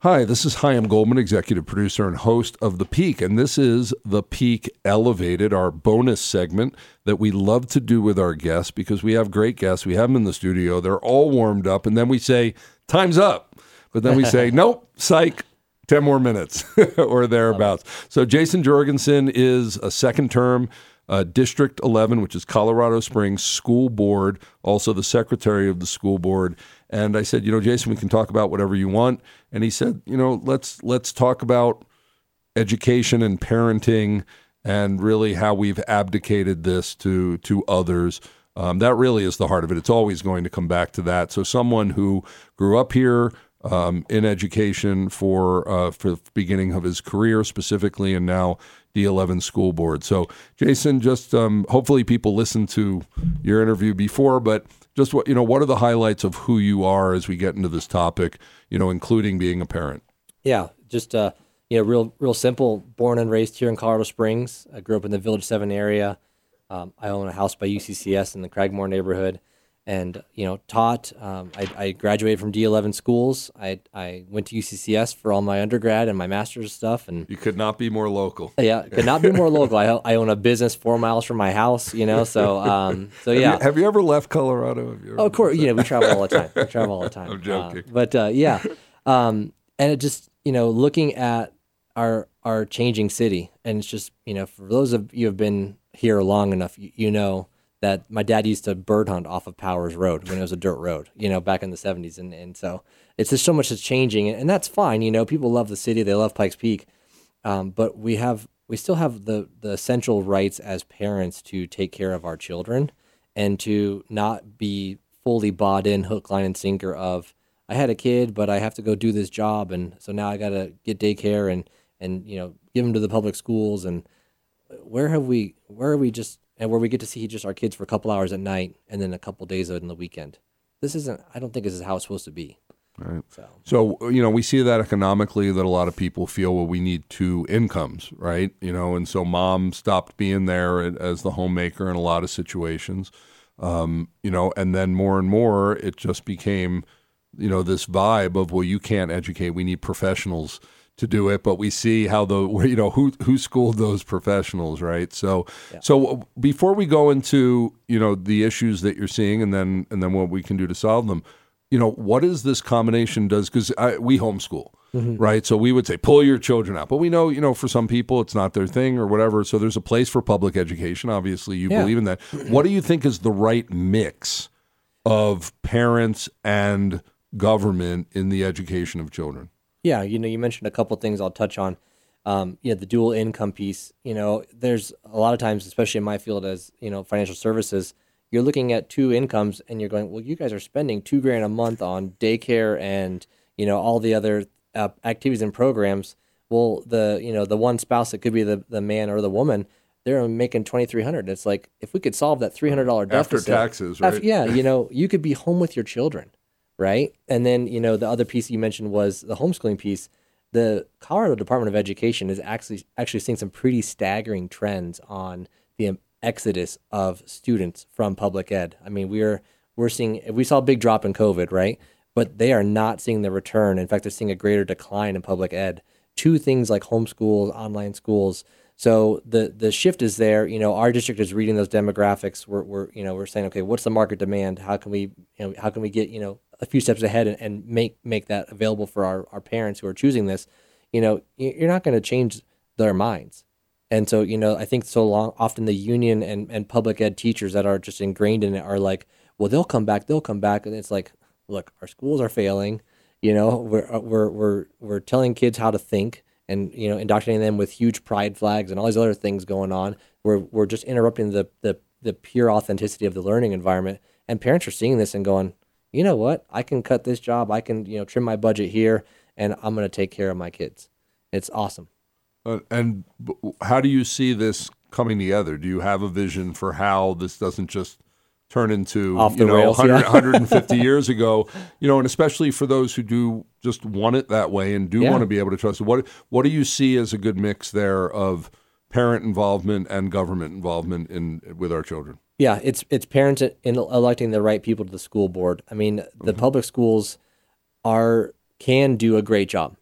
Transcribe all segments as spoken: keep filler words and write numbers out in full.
Hi, this is Chaim Goldman, executive producer and host of The Peak, and this is The Peak Elevated, our bonus segment that we love to do with our guests because we have great guests. We have them in the studio. They're all warmed up, and then we say, time's up. But then we say, nope, psych, ten more minutes or thereabouts. So Jason Jorgensen is a second term uh, District eleven, which is Colorado Springs School Board, also the secretary of the school board. And I said, you know, Jason, we can talk about whatever you want. And he said, you know, let's let's talk about education and parenting and really how we've abdicated this to to others. Um, that really is the heart of it. It's always going to come back to that. So someone who grew up here um, in education for uh, for the beginning of his career specifically, and now D eleven school board. So Jason, just um, hopefully people listened to your interview before, but just what, you know, what are the highlights of who you are as we get into this topic, you know, including being a parent? Yeah, just, uh, you know, real, real simple, born and raised here in Colorado Springs. I grew up in the Village seven area. Um, I own a house by U C C S in the Cragmore neighborhood and, you know, taught. Um, I, I graduated from D eleven schools. I I went to U C C S for all my undergrad and my master's stuff. And you could not be more local. Yeah, could not be more local. I, I own a business four miles from my house, you know, so, um, so yeah. Have you, have you ever left Colorado? Have you ever oh, of course, you know, we travel all the time. We travel all the time. I'm joking. Uh, but, uh, yeah, um, and it just, you know, looking at our our changing city, and it's just, you know, for those of you who have been here long enough, you, you know that my dad used to bird hunt off of Powers Road when it was a dirt road, you know, back in the seventies. And, and so it's just so much that's changing, and that's fine. You know, people love the city. They love Pikes Peak. Um, but we have, we still have the, the essential rights as parents to take care of our children and to not be fully bought in hook, line, and sinker of, I had a kid, but I have to go do this job. And so now I got to get daycare and, and, you know, give them to the public schools. And where have we, where are we just, and where we get to see just our kids for a couple hours at night and then a couple days in the weekend. This isn't, I don't think this is how it's supposed to be. Right. So, so, you know, we see that economically, that a lot of people feel, well, we need two incomes, right? You know, and so mom stopped being there as the homemaker in a lot of situations, um, you know, and then more and more it just became, you know, this vibe of, well, you can't educate, we need professionals to do it, but we see how the, you know, who who schooled those professionals, right? So, yeah. so before we go into, you know, the issues that you're seeing, and then and then what we can do to solve them, you know, what is this combination does? Because we homeschool, mm-hmm. right? So we would say pull your children out, but we know, you know, for some people it's not their thing or whatever. So there's a place for public education. Obviously, you yeah. believe in that. What do you think is the right mix of parents and government in the education of children? Yeah, you know, you mentioned a couple things I'll touch on. Um, you know, the dual income piece. You know, there's a lot of times, especially in my field as, you know, financial services, you're looking at two incomes and you're going, well, you guys are spending two grand a month on daycare and, you know, all the other uh, activities and programs. Well, the, you know, the one spouse that could be the, the man or the woman, they're making twenty-three hundred dollars. It's like, if we could solve that three hundred dollars deficit. After taxes, right? After, yeah, you know, you could be home with your children. Right. And then, you know, the other piece you mentioned was the homeschooling piece. The Colorado Department of Education is actually actually seeing some pretty staggering trends on the exodus of students from public ed. I mean, we're we're seeing, we saw a big drop in COVID, right? But they are not seeing the return. In fact, they're seeing a greater decline in public ed to things like homeschools, online schools. So the the shift is there. You know, our district is reading those demographics. We're we're you know we're saying, okay, what's the market demand? How can we you know how can we get you know a few steps ahead and, and make make that available for our, our parents who are choosing this? You know, you're not going to change their minds. And so, you know, I think so long, often the union and, and public ed teachers that are just ingrained in it are like, well, they'll come back, they'll come back. And it's like, look, our schools are failing. You know, we're we're we're we're telling kids how to think, and you know, indoctrinating them with huge pride flags and all these other things going on. We're we're just interrupting the the the pure authenticity of the learning environment. And parents are seeing this and going, you know what? I can cut this job. I can, you know, trim my budget here, and I'm going to take care of my kids. It's awesome. Uh, and b- how do you see this coming together? Do you have a vision for how this doesn't just turn into, Off the you know, rails, one hundred, yeah. one hundred fifty years ago, you know, and especially for those who do just want it that way and do Yeah. want to be able to trust it. What, what do you see as a good mix there of parent involvement and government involvement in with our children? Yeah, it's it's parents in electing the right people to the school board. I mean, the mm-hmm. public schools are can do a great job.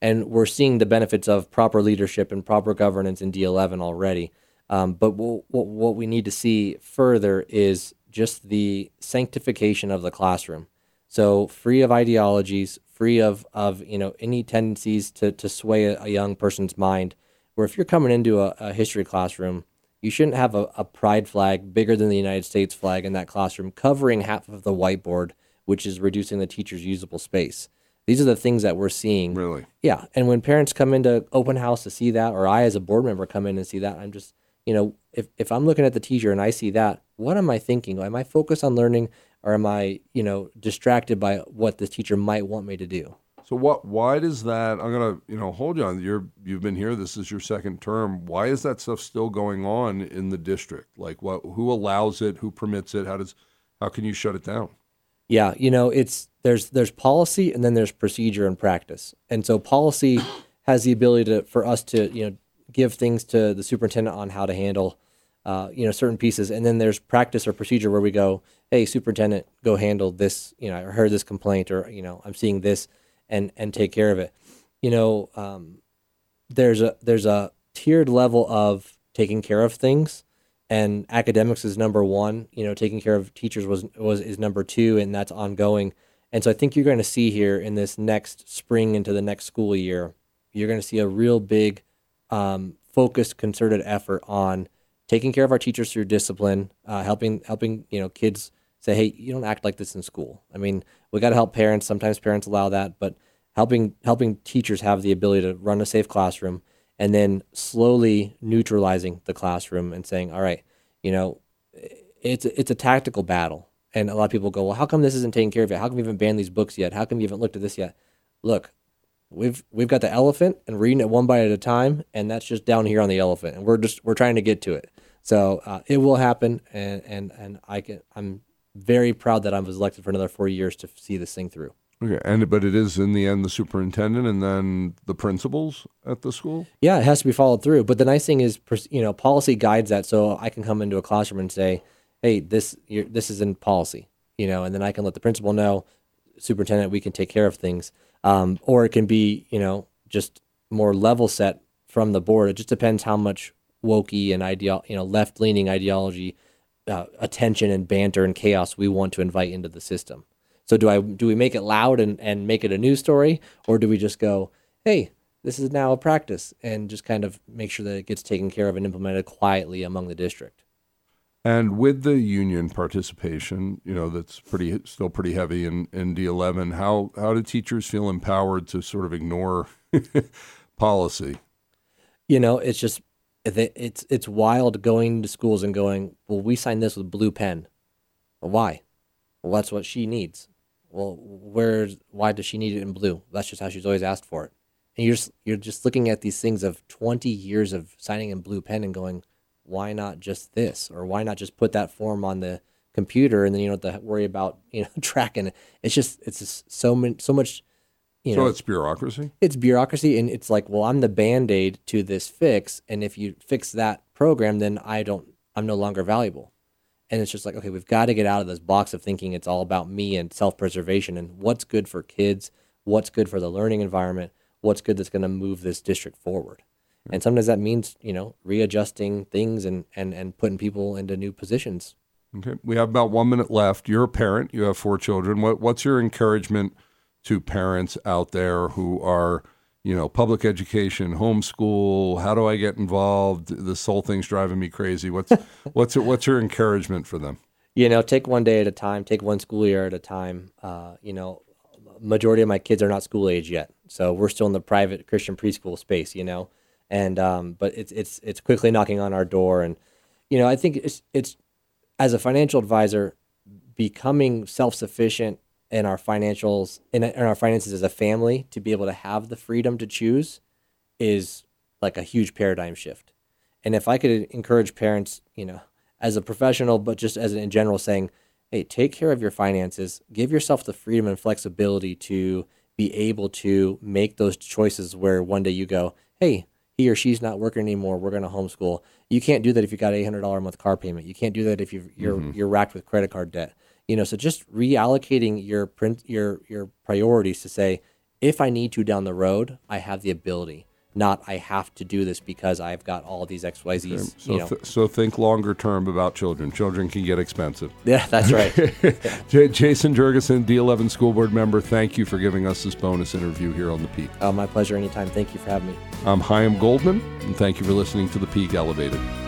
And we're seeing the benefits of proper leadership and proper governance in D eleven already. Um, but what, what we need to see further is just the sanctification of the classroom. So free of ideologies, free of, of you know any tendencies to, to sway a, a young person's mind. Where if you're coming into a, a history classroom, you shouldn't have a, a pride flag bigger than the United States flag in that classroom covering half of the whiteboard, which is reducing the teacher's usable space. These are the things that we're seeing. Really? Yeah. And when parents come into open house to see that, or I as a board member come in and see that, I'm just, you know, if, if I'm looking at the teacher and I see that, what am I thinking? Am I focused on learning, or am I, you know, distracted by what the teacher might want me to do? So what? Why does that? I'm gonna, you know, hold you on. You're you've been here. This is your second term. Why is that stuff still going on in the district? Like, what? Who allows it? Who permits it? How does? How can you shut it down? Yeah, you know, it's there's there's policy and then there's procedure and practice. And so policy has the ability to for us to you know give things to the superintendent on how to handle uh, you know certain pieces, and then there's practice or procedure where we go, hey, superintendent, go handle this. You know, I heard this complaint, or you know, I'm seeing this. and and take care of it. You know, um, there's a there's a tiered level of taking care of things, and academics is number one. You know, taking care of teachers was was is number two, and that's ongoing. And so I think you're going to see here in this next spring into the next school year, you're going to see a real big, um, focused, concerted effort on taking care of our teachers through discipline, uh, helping helping you know kids say, hey, you don't act like this in school. I mean, we got to help parents. Sometimes parents allow that, but helping helping teachers have the ability to run a safe classroom, and then slowly neutralizing the classroom and saying, all right, you know, it's it's a tactical battle. And a lot of people go, well, how come this isn't taken care of yet? How come we haven't banned these books yet? How come you haven't looked at this yet? Look, we've we've got the elephant, and we're eating it one bite at a time, and that's just down here on the elephant, and we're just we're trying to get to it. So uh, it will happen, and and and I can I'm very proud that I was elected for another four years to see this thing through. Okay, and but it is in the end the superintendent and then the principals at the school? Yeah, it has to be followed through. But the nice thing is, you know, policy guides that, so I can come into a classroom and say, hey, this you're, this is in policy, you know, and then I can let the principal know, superintendent, we can take care of things. Um, or it can be, you know, just more level set from the board. It just depends how much wokey and ideal, you know, left leaning ideology, uh, attention and banter and chaos we want to invite into the system. So do I do we make it loud and, and make it a news story, or do we just go, hey, this is now a practice, and just kind of make sure that it gets taken care of and implemented quietly among the district? And with the union participation, you know, that's pretty still pretty heavy in, in D eleven, how how do teachers feel empowered to sort of ignore policy? You know, it's just it's it's wild going to schools and going, well, we signed this with blue pen. Well, why? Well, that's what she needs. Well, where's why does she need it in blue? That's just how she's always asked for it. And you're just, you're just looking at these things of twenty years of signing in blue pen and going, why not just this? Or why not just put that form on the computer, and then you don't have to worry about, you know, tracking it. It's just, it's just so many, so much, you know. So it's bureaucracy? It's bureaucracy, and it's like, well, I'm the Band-Aid to this fix, and if you fix that program, then I don't, I'm no longer valuable. And it's just like, okay, we've got to get out of this box of thinking it's all about me and self-preservation and what's good for kids, what's good for the learning environment, what's good that's going to move this district forward. And sometimes that means, you know, readjusting things and, and, and putting people into new positions. Okay. We have about one minute left. You're a parent. You have four children. What What's your encouragement to parents out there who are, you know, public education, homeschool? How do I get involved? This whole thing's driving me crazy. What's what's what's your encouragement for them? You know, take one day at a time. Take one school year at a time. Uh, you know, majority of my kids are not school age yet, so we're still in the private Christian preschool space. You know. And um, but it's it's it's quickly knocking on our door, and you know I think it's it's as a financial advisor, becoming self-sufficient in our financials in, in our finances as a family, to be able to have the freedom to choose is like a huge paradigm shift. And if I could encourage parents, you know, as a professional, but just as in general, saying, hey, take care of your finances, give yourself the freedom and flexibility to be able to make those choices where one day you go, hey, he or she's not working anymore, we're going to homeschool. You can't do that if you got an eight hundred dollars a month car payment. You can't do that if you've, you're mm-hmm. you're racked with credit card debt. You know, so just reallocating your print your your priorities to say, if I need to down the road, I have the ability. Not I have to do this because I've got all these X Y Zs. Okay. So, you know. th- so think longer term about children. Children can get expensive. Yeah, that's right. Yeah. J- Jason Jurgensen, D eleven School Board member, thank you for giving us this bonus interview here on The Peak. Oh, my pleasure anytime. Thank you for having me. I'm Chaim Goldman, and thank you for listening to The Peak Elevated.